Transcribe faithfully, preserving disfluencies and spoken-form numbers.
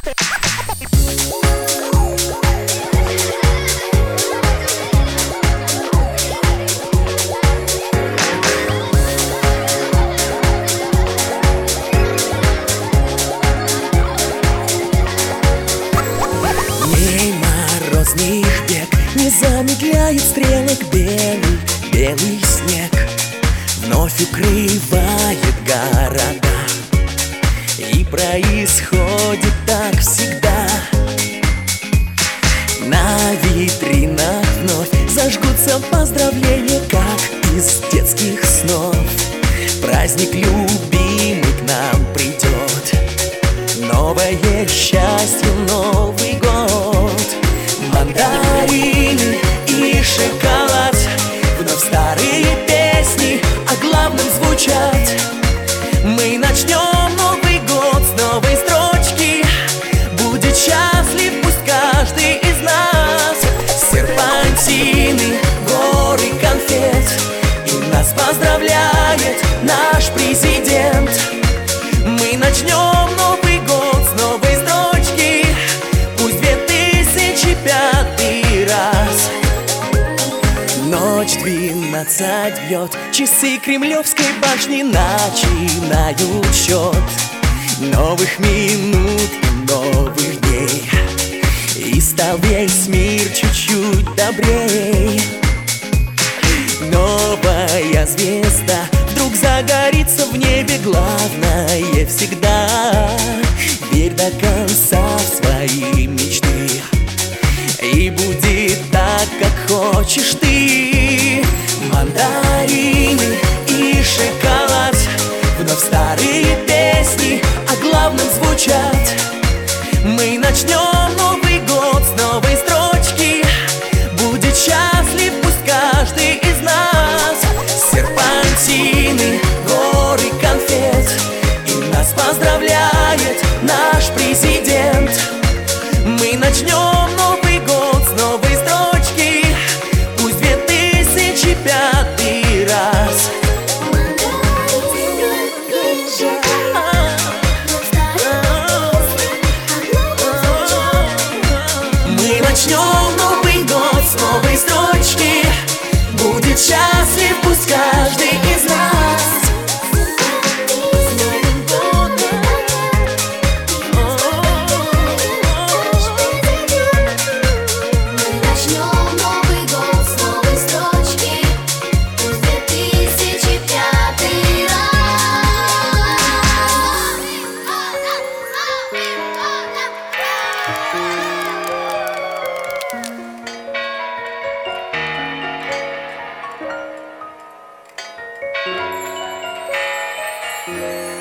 Морозных бег не замедляет стрелок белый, белый снег вновь укрывает города. И происходит так всегда. На витринах вновь зажгутся поздравления, как из детских снов. Праздник любимый к нам придет, новое счастье, Новый год. Мандарины и шоколад, вновь старые песни о главном звучат. Мы начнем Новый год с новой строчки. Будет счастлив пусть каждый из нас. Серпантины, горы конфет, и нас поздравляет наш президент. Мы начнем Новый год с новой строчки. Пусть две тысячи пятый раз. Ночь двенадцать бьет, часы Кремлевской башни начинают счет новых минут и новых дней. И стал весь мир чуть-чуть добрей. Новая звезда вдруг загорится в небе. Главное всегда верь до конца в свои мечты. И будет так, как хочешь ты. Мандарины и шоколад, вновь старые песни о главном звучат. Мы начнем Новый год с новой строчки. Будет счастлив пусть каждый из нас. Серпантины, горы конфет, и нас поздравляет наш президент. Мы начнем Новый год с новой строчки. Пусть две тысячи пятый раз. Мы начнем Новый год с новой строчки. Будет счастлив пусть каждый из нас. Yeah.